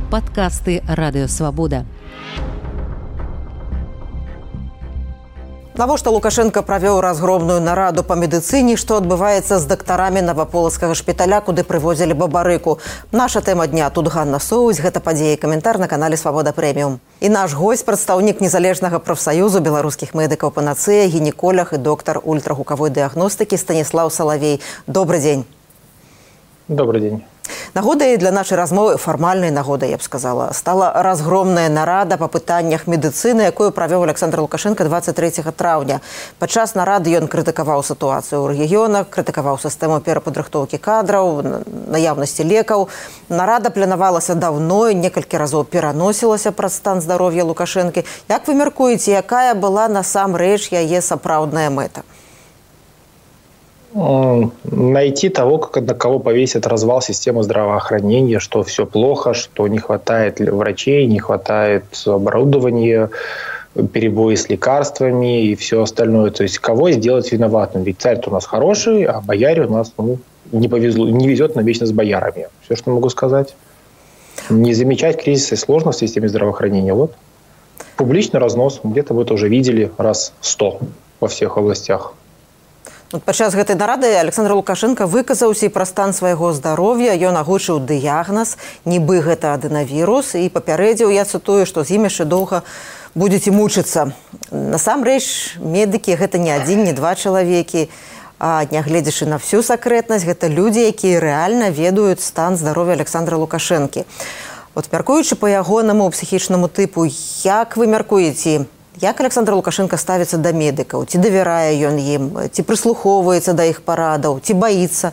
Падкасты Радыёвабода. Навошта Лукашенко правёў разгромную нараду па медыцыне, што адбываецца з дактарамі Наваполацкага шпіталя, куды прывозілі бабарыку. Наша тэма дня тут Ганна Соусь, гэта падзея і каментар на канале Свабода Прэміум. І наш госць, прадстаўнік незалежнага прафсаюзу беларускіх медыкаў панацыя, гінеколог і доктар ультрагукавой дыягностыкі Станіслаў Салавей. Добрый дзень. Добрый день. Нагодай для нашай размовы, фармальнай нагодай, я б сказала, стала разгромная нарада па пытаннях медыцыны, якую правёў Александр Лукашенко 23 траўня. Падчас нарады ён крытыкаваў сітуацыю ў рэгіёнах, крытыкаваў сістэму перападрыхтоўкі кадраў, наяўнасці лекаў. Нарада планавалася даўно і некалькі разоў пераносілася праз стан здароўя Лукашэнкі. Як вы мяркуеце, якая была насамрэч яе сапраўдная мэта? Найти того, на кого повесит развал системы здравоохранения, что все плохо, что не хватает врачей, не хватает оборудования, перебои с лекарствами и все остальное. То есть кого сделать виноватым? Ведь царь-то у нас хороший, а бояре у нас не повезло, не везет нам вечно с боярами. Все, что могу сказать. Не замечать кризисы и сложности в системе здравоохранения. Вот. Публичный разнос. Где-то вы это уже видели раз 100 во всех областях. Падчас гэтай нарады Александр Лукашенко выказаўся і пра стан свайго здароўя. Ён агучыў дыягназ, нібы гэта адэнавірус, і папярэдзіў, я цытую, што з ім яшчэ доўга будзеце мучыцца. Насамрэч, медыкі гэта не адзін, не два чалавекі, а нягледзячы на всю сакрэтнасць, гэта людзі, якія рэальна ведаюць стан здароўя Александра Лукашэнкі. Мяркуючы па ягонаму псіхічнаму тыпу, як вы мяркуеце, як Александр Лукашенко ставіцца да медыкаў? Ці давярае ён ім? Ці прыслухоўваецца да іх парадаў? Ці баіцца?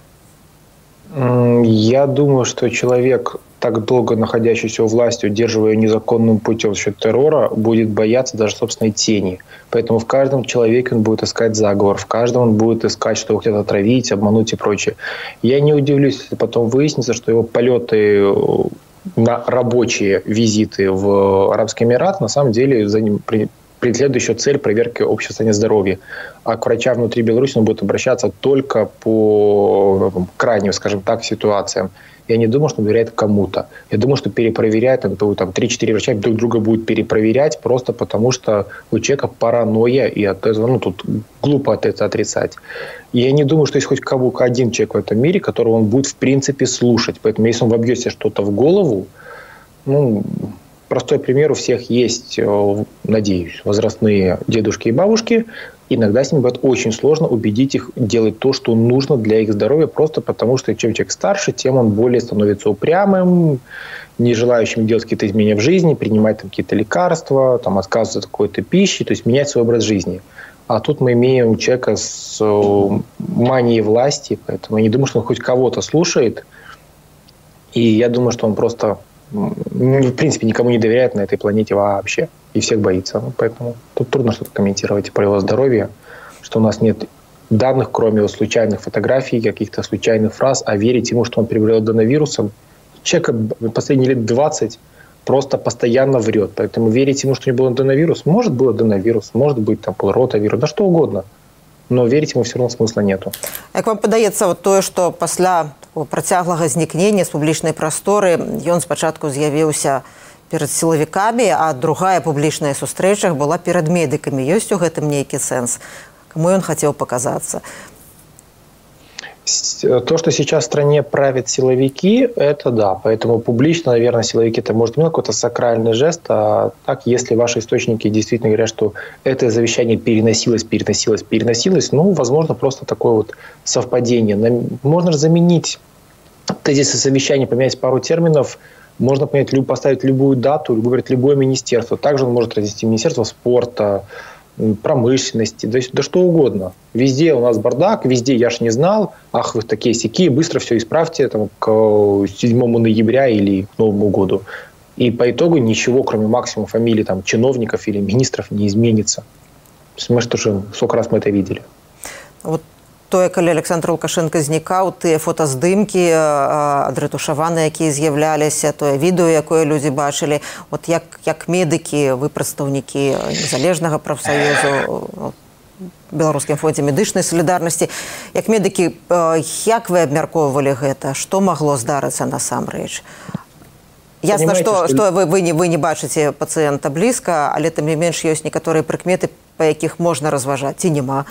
Я думаю, что человек, так долго находящийся у власти, удерживая незаконным путем за счет террора, будет бояться даже собственной тени. Поэтому в каждом человеке он будет искать заговор, в каждом он будет искать, что его хотят отравить, обмануть и прочее. Я не удивлюсь, если потом выяснится, что его полеты на рабочие визиты в Арабский Эмират, на самом деле за ним преследует еще цель проверки общего состояния здоровья. А к врачам внутри Беларуси он будет обращаться только по крайним, скажем так, ситуациям. Я не думаю, что он доверяет кому-то. Я думаю, что перепроверяет, там 3-4 врача друг друга будут перепроверять, просто потому что у человека паранойя, и от этого, тут глупо от этого отрицать. И я не думаю, что есть хоть один человек в этом мире, которого он будет в принципе слушать. Поэтому если он вобьет себе что-то в голову, простой пример, у всех есть, надеюсь, возрастные дедушки и бабушки. Иногда с ними бывает очень сложно убедить их делать то, что нужно для их здоровья, просто потому что чем человек старше, тем он более становится упрямым, не желающим делать какие-то изменения в жизни, принимать какие-то лекарства, отказываться от какой-то пищи, то есть менять свой образ жизни. А тут мы имеем человека с манией власти, поэтому я не думаю, что он хоть кого-то слушает. И я думаю, что он просто, в принципе, никому не доверяет на этой планете вообще. И всех боится. Поэтому тут трудно что-то комментировать про его здоровье, что у нас нет данных, кроме его случайных фотографий, каких-то случайных фраз, а верить ему, что он переболел аденовирусом. Человек последние лет 20 просто постоянно врет. Поэтому верить ему, что у него был аденовирус, может был аденовирус, может быть ротавирус, да что угодно. Но верить ему все равно смысла нету. Як вам падаецца тое, што пасля працяглага знікнення з публічнай прасторы ён спачатку з'явіўся перед силовиками, а другая публичная сустрэча была перед медиками. Есть у гэтым нейкі сенс? Кому он хотел показаться? То, что сейчас в стране правят силовики, это да. Поэтому публично, наверное, силовики это может иметь какой-то сакральный жест. А так, если ваши источники действительно говорят, что это завещание переносилось, возможно, просто такое совпадение. Можно же заменить тезисы совещания, поменять пару терминов. Можно поставить любую дату, выбрать любое министерство. Также он может разнести министерство спорта, промышленности, да что угодно. Везде у нас бардак, везде я ж не знал, ах, вы такие-сякие, быстро все исправьте к 7 ноября или к Новому году. И по итогу ничего, кроме максимум фамилий чиновников или министров, не изменится. Мы же тоже сколько раз мы это видели. Тое, калі Александр Лукашенко знікаў, тыя фотаздымкі адрэтушаваныя, якія з'яўляліся, тое відэо, якое людзі бачылі, як медыкі, вы прадстаўнікі незалежнага прафсаюзу, Беларускім фондзе медычнай салідарнасці, як медыкі, як вы абмяркоўвалі гэта? Што магло здарыцца насамрэч? Ясно, что вы не бачыце пациента близко, але тым не менш ёсць некаторыя прыкметы, по якіх можно разважаць, ці нема?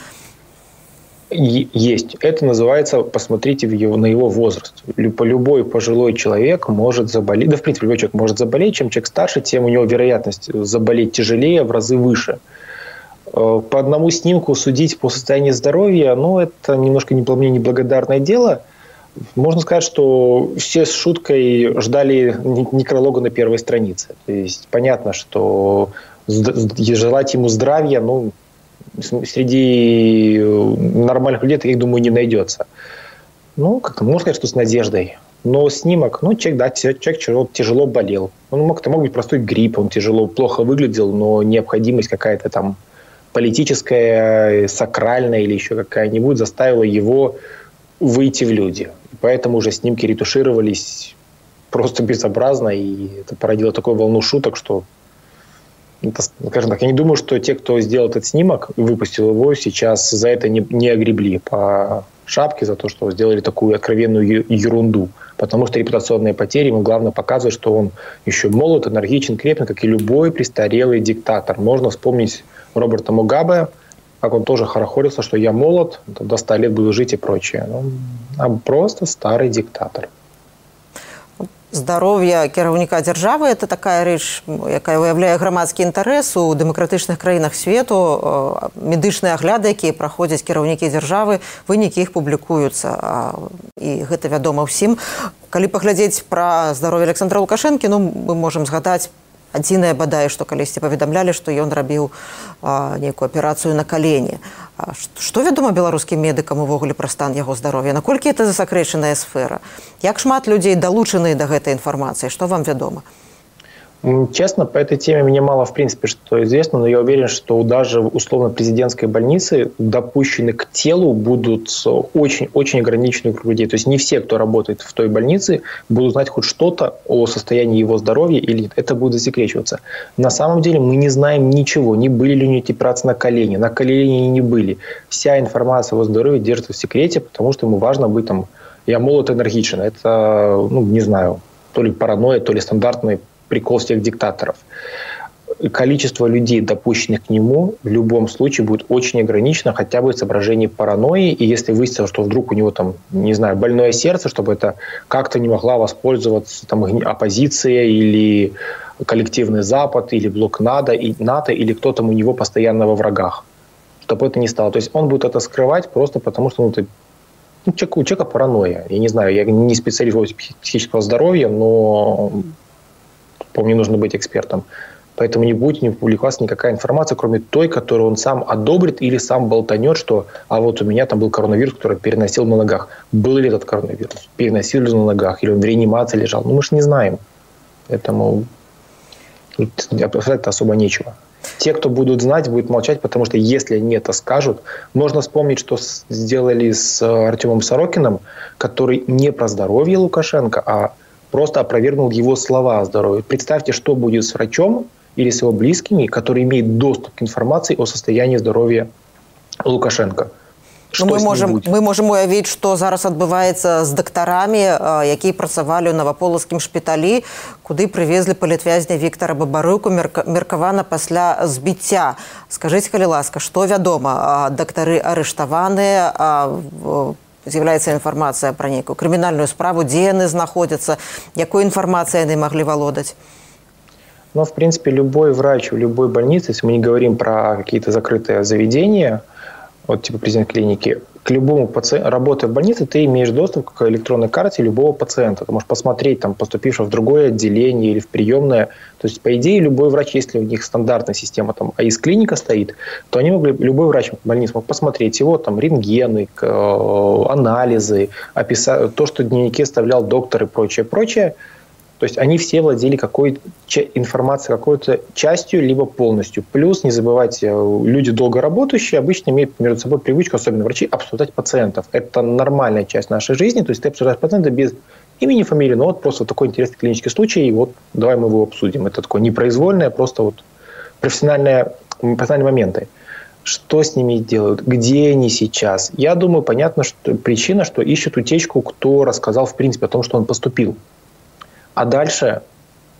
Есть. Это называется, посмотрите на его возраст. Любой пожилой человек может заболеть, да, в принципе, любой человек может заболеть. Чем человек старше, тем у него вероятность заболеть тяжелее в разы выше. По одному снимку судить по состоянию здоровья, это немножко неблагодарное дело. Можно сказать, что все с шуткой ждали некролога на первой странице. То есть понятно, что желать ему здравия, среди нормальных людей, я думаю, не найдется. Как-то можно сказать, что с надеждой. Но снимок, человек тяжело болел. Это мог быть простой грипп, он плохо выглядел, но необходимость какая-то там политическая, сакральная или еще какая-нибудь заставила его выйти в люди. Поэтому уже снимки ретушировались просто безобразно, и это породило такую волну шуток, что, скажем так, я не думаю, что те, кто сделал этот снимок и выпустил его, сейчас за это не огребли по шапке, за то, что сделали такую откровенную ерунду. Потому что репутационные потери ему главное показывают, что он еще молод, энергичен, крепкий, как и любой престарелый диктатор. Можно вспомнить Роберта Мугабе, как он тоже хорохорился, что я молод, до 100 лет буду жить и прочее. А просто старый диктатор. Здароўе кіраўніка дзяржавы – это такая рэч, якая уяўляе грамадскі інтарэс у дэмакратычных краінах свету. Медычныя агляды, якія праходзяць кіраўнікі дзяржавы, вынікі іх публікуюцца. І гэта вядома ўсім. Калі паглядзець пра здароўе Александра Лукашэнкі, мы можам згадаць адзінае, бадай, што калісьці паведамлялі, што ён рабіў нейкую аперацыю на калені. Што вядома беларускім медыкам увогуле пра стан яго здароўя? Наколькі это засакрэчаная сфера? Як шмат людзей далучаны да гэтай інфармацыі? Што вам вядома? Честно, по этой теме мне мало, в принципе, что известно, но я уверен, что даже в условно-президентской больнице допущены к телу будут очень-очень ограниченный круг людей. То есть не все, кто работает в той больнице, будут знать хоть что-то о состоянии его здоровья, или это будет засекречиваться. На самом деле мы не знаем ничего. Не были ли у него операции на колени не были. Вся информация о его здоровье держится в секрете, потому что ему важно быть там, я молод, энергичен. Это, не знаю, то ли паранойя, то ли стандартный прикол всех диктаторов. Количество людей, допущенных к нему, в любом случае будет очень ограничено, хотя бы в соображении паранойи. И если выяснится, что вдруг у него там, не знаю, больное сердце, чтобы это как-то не могла воспользоваться там оппозиция или коллективный Запад, или блок НАТО, или кто там у него постоянно во врагах. Чтобы это не стало. То есть он будет это скрывать просто потому, что у человека паранойя. Я не знаю, я не специалист в психического здоровья, но мне нужно быть экспертом. Поэтому не будет не публиковаться никакая информация, кроме той, которую он сам одобрит или сам болтанет, что вот у меня там был коронавирус, который переносил на ногах. Был ли этот коронавирус? Переносил ли на ногах? Или он в реанимации лежал? Мы же не знаем. Поэтому обсуждать особо нечего. Те, кто будут знать, будут молчать, потому что если они это скажут, можно вспомнить, что сделали с Артемом Сорокиным, который не про здоровье Лукашенко, а просто опровергнул его слова о здоровье. Представьте, что будет с врачом или с его близкими, который имеет доступ к информации о состоянии здоровья Лукашенко. Мы можем уявіць, што зараз адбываецца з дактарамі, якія працавалі ў наваполацкім шпіталі, куды прывезлі палітвязня Віктара Бабарыўку меркавана пасля збіцця. Скажыце, калі ласка, што вядома? Дактары арыштаваныя, з'яўляецца інфармацыя пра нейкую крымінальную справу, дзе яны знаходзяцца, якой інфармацыяй яны маглі валодаць? В принципе, любой врач в любой больнице, если мы не говорим про какие-то закрытые заведения, типа президент клиники, к любому пациенту, работая в больнице, ты имеешь доступ к электронной карте любого пациента. Ты можешь посмотреть, поступившего в другое отделение или в приемное. То есть, по идее, любой врач, если у них стандартная система, АИС-клиника стоит, то любой врач в больнице мог посмотреть его, рентгены, анализы, описать то, что в дневнике оставлял доктор и прочее. То есть они все владели какой-то информацией, какой-то частью, либо полностью. Плюс, не забывайте, люди долго работающие обычно имеют между собой привычку, особенно врачи, обсуждать пациентов. Это нормальная часть нашей жизни. То есть ты обсуждаешь пациента без имени, фамилии, но просто такой интересный клинический случай, и давай мы его обсудим. Это такое непроизвольное, просто профессиональные моменты. Что с ними делают? Где они сейчас? Я думаю, понятно, что причина, что ищут утечку, кто рассказал в принципе о том, что он поступил. А дальше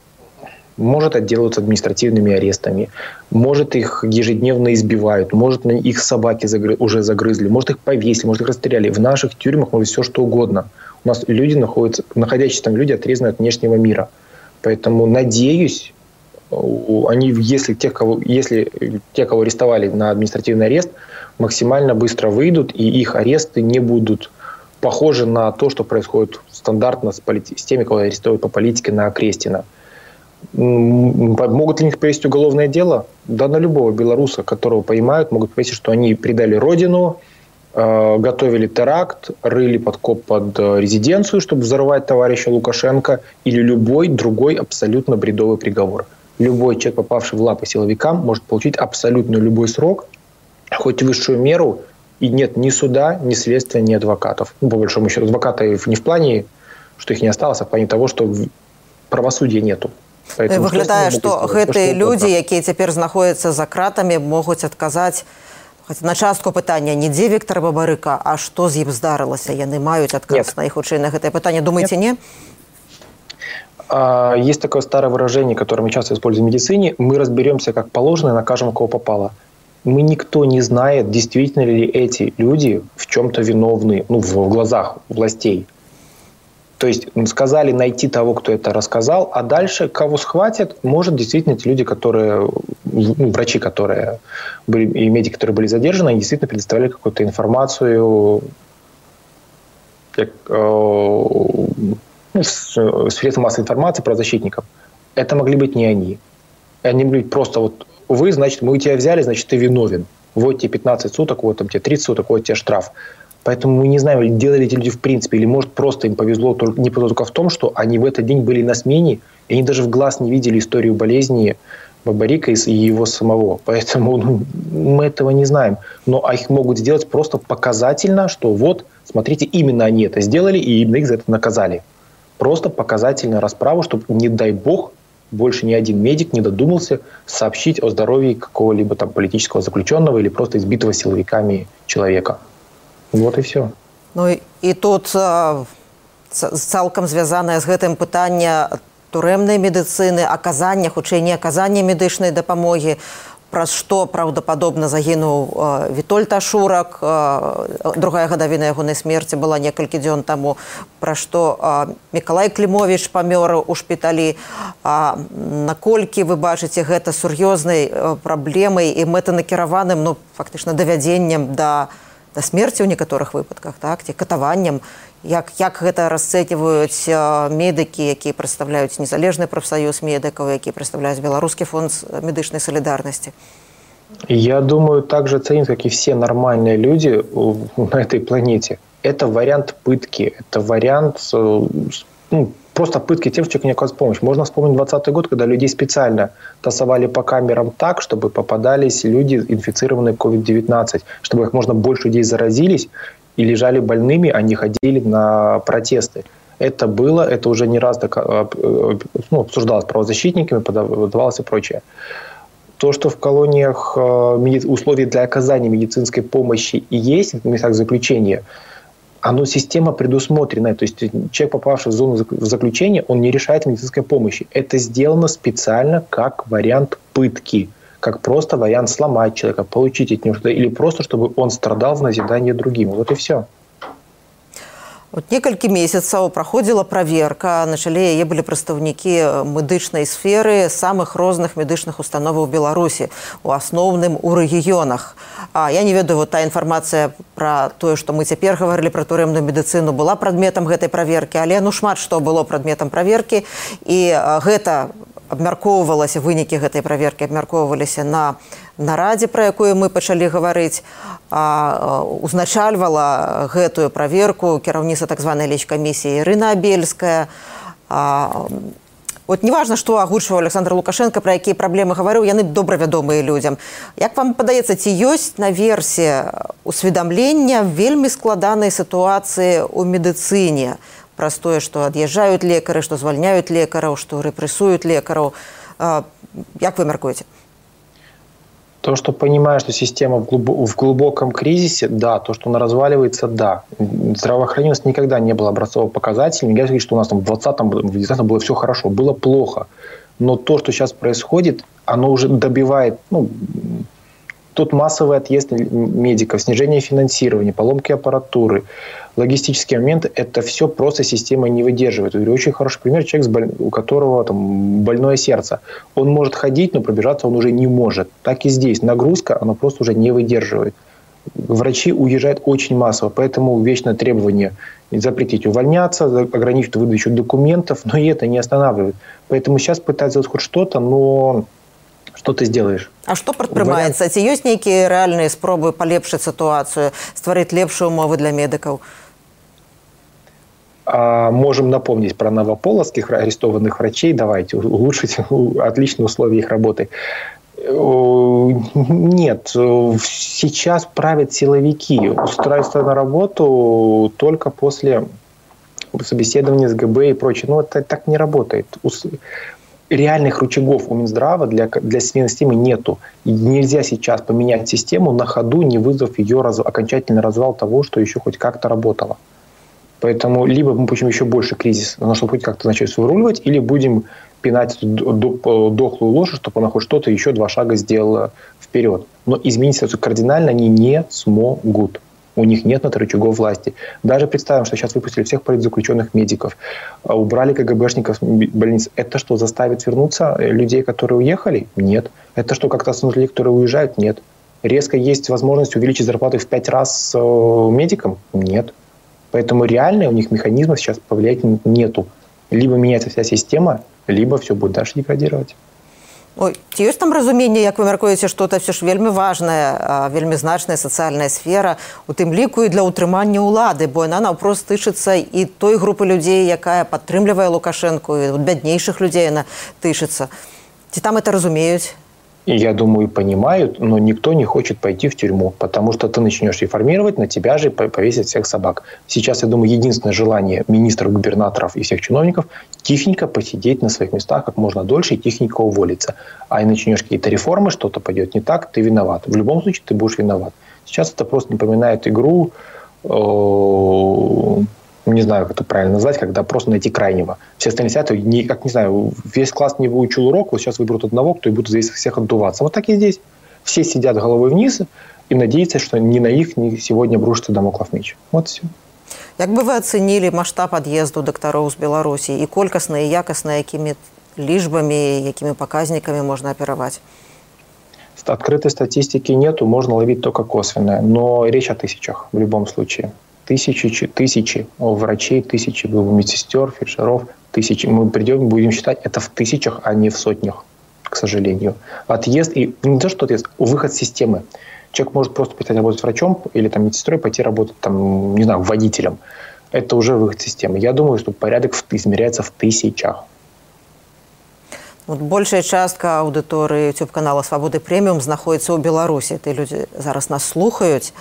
Может, отделываются административными арестами, может, их ежедневно избивают, может, их собаки уже загрызли, может, их повесили, может, их расстреляли. В наших тюрьмах может все что угодно. У нас люди находящиеся там люди отрезаны от внешнего мира. Поэтому, надеюсь, если те, кого арестовали на административный арест, максимально быстро выйдут, и их аресты не будут похожи на то, что происходит стандартно с теми, кого арестуют по политике на Крестина. Могут ли них повесить уголовное дело? Да, на любого белоруса, которого поймают, могут повесить, что они предали родину, готовили теракт, рыли подкоп под резиденцию, чтобы взорвать товарища Лукашенко, или любой другой абсолютно бредовый приговор. Любой человек, попавший в лапы силовикам, может получить абсолютно любой срок, хоть высшую меру, и нет ни суда, ни следствия, ни адвокатов. По большому счету, адвокатов не в плане, что их не осталось, а в плане того, что правосудия нету. Выглядае, што гэтыя людзі, якія цяпер знаходзяцца за кратамі, могуць адказаць на частку пытання не дзе Віктор Бабарыка, а што з ім здарылася. Яны маюць адказ на іх хутчэй на гэтае пытанне. Думаеце, не? Есть такое старое выражение, которое мы часто используем в медицине. Мы разберемся, как положено, и накажем, кого попало. Никто не знает, действительно ли эти люди в чем-то виновны, в глазах властей. То есть сказали найти того, кто это рассказал, а дальше кого схватят, может действительно эти люди, которые, врачи, которые были, и медики, которые были задержаны, они действительно предоставляли какую-то информацию средства массовой информации про защитников. Это могли быть не они. Они могли быть просто вы, значит, мы тебя взяли, значит, ты виновен. Вот тебе 15 суток, вот там тебе 30 суток, вот тебе штраф. Поэтому мы не знаем, делали эти люди в принципе, или, может, просто им повезло не только в том, что они в этот день были на смене, и они даже в глаз не видели историю болезни Бабарика и его самого. Поэтому мы этого не знаем. Но их могут сделать просто показательно, что вот, смотрите, именно они это сделали, и именно их за это наказали. Просто показательно расправу, чтобы, не дай бог, больше ни один медик не додумался сообщить о здоровье какого-либо там политического заключенного или просто избитого силовиками человека. Вот и все. І тут цалкам звязанае з гэтым пытанне турэмнай медыцыны, аказання, хутчэй не аказання медычнай дапамогі, праз што праўдападобна загінуў Вітольд Ашурак, другая гадавіна ягонай смерці была некалькі дзён таму, пра што Мікалай Клімовіч памёр у шпіталі. Наколькі вы бачыце гэта сур'ёзнай праблемай і мэтанакіраваным, фактычна давядзеннем да смерці ў некаторых выпадках, ці катаваннем. Як гэта расцэньваюць медыкі, якія прадстаўляюць незалежны прафсаюз медыкаў, якія прадстаўляюць Беларускі фонд медычнай салідарнасці? Я думаю, так же ценят, как и все нормальные люди на этой планете. Это вариант пытки, это вариант просто пытки тем, что человек не оказывает помощь. Можно вспомнить 2020 год, когда людей специально тасовали по камерам так, чтобы попадались люди, инфицированные COVID-19, чтобы как можно больше людей заразились и лежали больными, а не ходили на протесты. Это было, это уже не раз обсуждалось правозащитниками, подавалось и прочее. То, что в колониях условия для оказания медицинской помощи и есть, в местах заключения, система предусмотрена. То есть человек, попавший в зону заключения, он не решает медицинской помощи. Это сделано специально как вариант пытки, как просто вариант сломать человека, получить от него что-то, или просто, чтобы он страдал в назидание другим. Вот и все. Некалькі месяцаў праходзіла праверка, на чале яе былі прадстаўнікі медычнай сферы самых розных медычных установаў Беларусі, у асноўным у рэгіёнах. Я не ведаю, та інфармацыя пра тое, што мы цяпер гаварылі пра турэмную медыцыну, была прадметам гэтай праверкі, але шмат што было прадметам праверкі, і гэта абмяркоўвалася, вынікі гэтай праверкі абмяркоўваліся на нарадзе, пра якую мы пачалі гаварыць. Узначальвала гэтую праверку кіраўніца так званай лечкамісіі Ірына Абельская. Неважна, што агучваў Александр Лукашенко, пра якія праблемы гаварыў, яны добра вядомыя людзям. Як вам падаецца, ці ёсць наверсе усведамлення вельмі складанай сітуацыі ў медыцыне? Праз тое, што ад'язджаюць лекары, што звальняюць лекараў, што рэпрэсуюць лекараў. Як вы мяркуеце? То, что понимаю, что система в глубоком кризисе, да. То, что она разваливается, да. Здравоохранение у нас никогда не было образцово-показательным. Я говорю, что у нас там в 2020-м было все хорошо. Было плохо. Но то, что сейчас происходит, оно уже добивает... Тут массовый отъезд медиков, снижение финансирования, поломки аппаратуры, логистические моменты. Это все просто система не выдерживает. Я говорю, очень хороший пример. Человек, у которого больное сердце. Он может ходить, но пробежаться он уже не может. Так и здесь. Нагрузка, она просто уже не выдерживает. Врачи уезжают очень массово. Поэтому вечное требование запретить увольняться, ограничить выдачу документов. Но и это не останавливает. Поэтому сейчас пытаются сделать хоть что-то, но... Что ты сделаешь? А што прадпрымаецца? Ці ёсць нейкія рэальныя спробы палепшыць сітуацыю, стварыць лепшыя умовы для медыкаў? Можем напомнить про новополоцких арестованных врачей. Давайте улучшить отличные условия их работы. Нет, сейчас правят силовики. Устраиваются на работу только после собеседования с ГБ и прочее. Но это так не работает. Реальных рычагов у Минздрава для смены системы нету. Нельзя сейчас поменять систему на ходу, не вызвав ее окончательный развал того, что еще хоть как-то работало. Поэтому либо мы получим еще больше кризис, чтобы хоть как-то начать выруливать, или будем пинать эту дохлую лошадь, чтобы она хоть что-то еще 2 шага сделала вперед. Но изменить ситуацию кардинально они не смогут. У них нет на это рычагов власти. Даже представим, что сейчас выпустили всех политзаключенных медиков, убрали КГБшников с больниц. Это что, заставит вернуться людей, которые уехали? Нет. Это что, как-то остановить людей, которые уезжают? Нет. Резко есть возможность увеличить зарплаты в 5 раз медикам? Нет. Поэтому реально у них механизмов сейчас повлиять нету. Либо меняется вся система, либо все будет дальше деградировать. Ой, ці ёсць там разуменне, як вы мяркуеце, што это все ж вельмі важная, вельмі значная сацыяльная сфера, у тым ліку і для ўтрымання ўлады, бо яна наўпрост тычыцца і той групы людзей, якая падтрымлівае Лукашэнку, і бяднейшых людзей яна тычыцца. Ці там это разумеюць? Я думаю, понимают, но никто не хочет пойти в тюрьму, потому что ты начнешь реформировать, на тебя же повесят всех собак. Сейчас, я думаю, единственное желание министров, губернаторов и всех чиновников – тихенько посидеть на своих местах как можно дольше и тихенько уволиться. А и начнешь какие-то реформы, что-то пойдет не так, ты виноват. В любом случае ты будешь виноват. Сейчас это просто напоминает игру... не знаю, как это правильно назвать, когда просто найти крайнего. Все остальные сидят, как не знаю, весь класс не выучил урок, вот сейчас выберут одного, кто и будет здесь всех отдуваться. Вот так и здесь. Все сидят головой вниз и надеются, что ни на их сегодня обрушится дамоклов меч. Вот все. Як бы вы оценили масштаб ад'езду дактароў з Беларусі і колькасна і якасна, якімі лічбамі, якімі паказнікамі можна апераваць? Открытой статистики нету, можно ловить только косвенное, но речь о тысячах в любом случае. Тысячи врачей, тысячи медсестер, фельдшеров, тысячи. Мы придем, будем считать это в тысячах, а не в сотнях, к сожалению. Отъезд, и не то, что отъезд, выход с системы. Человек может просто перестать работать врачом или там медсестрой, пойти работать там, не знаю, водителем. Это уже выход с системы. Я думаю, что порядок измеряется в тысячах. Вот большая частка аудитории YouTube-канала «Свободы Премиум» знаходится ў Беларусі. Ты люди зараз нас слухаюць.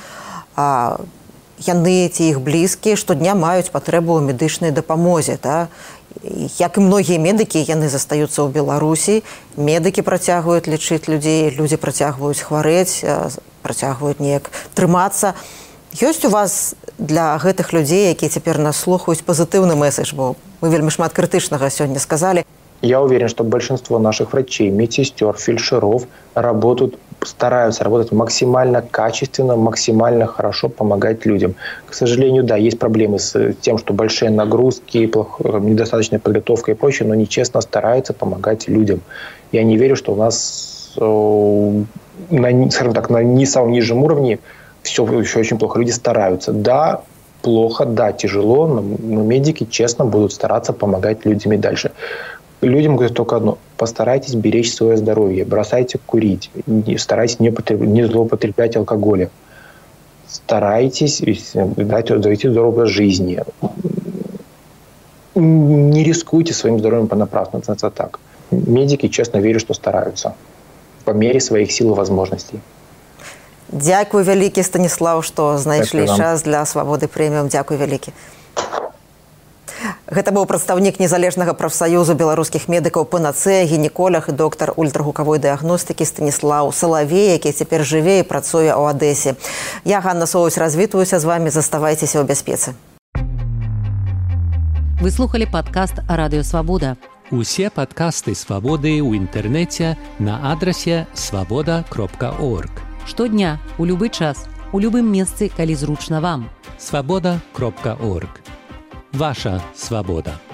Яны ці іх блізкія штодня маюць патрэбу ў медычнай дапамозе. Як і многія медыкі, яны застаюцца ў Беларусі. Медыкі працягваюць лечыць людзей, людзі працягваюць хварэць, працягваюць неяк трымацца. Ёсць у вас для гэтых людзей, якія цяпер нас слухаюць, пазітыўны месседж, бо мы вельмі шмат крытычнага сёння сказалі. Я уверен, что большинство наших врачей, медсестер, фельдшеров стараются работать максимально качественно, максимально хорошо помогать людям. К сожалению, да, есть проблемы с тем, что большие нагрузки, недостаточная подготовка и прочее, но они честно стараются помогать людям. Я не верю, что у нас, скажем так, на самом нижнем уровне все еще очень плохо. Люди стараются. Да, плохо, да, тяжело, но медики честно будут стараться помогать людям и дальше. Людям говорят только одно: постарайтесь беречь свое здоровье, бросайте курить, старайтесь не злоупотреблять алкоголем, старайтесь завести здоровый образ жизни. Не рискуйте своим здоровьем понапрасну, это так. Медики, честно верю, что стараются по мере своих сил и возможностей. Дякую вялікі, Станіслаў, што знайшлі час для «Свободы Премиум». Дякую вялікі. Гэта быў прадстаўнік незалежнага прафсаюзу беларускіх медыкаў «Панацея», гінеколог і доктар ультрагукавой дыягностыкі Станіслаў Салавей, які цяпер жыве і працуе ў Адэсе. Я, Ганна Соусь, развітваюся з вамі. Заставайцеся ў бяспецы. Вы слухали падкаст «Радыё Свабода». Усе падкасты «Свабоды» ў інтэрнэце на адрасе свабода.орг. Штодня, у любы час, у любым месцы, калі зручна вам. Свабода.орг. Ваша свабода.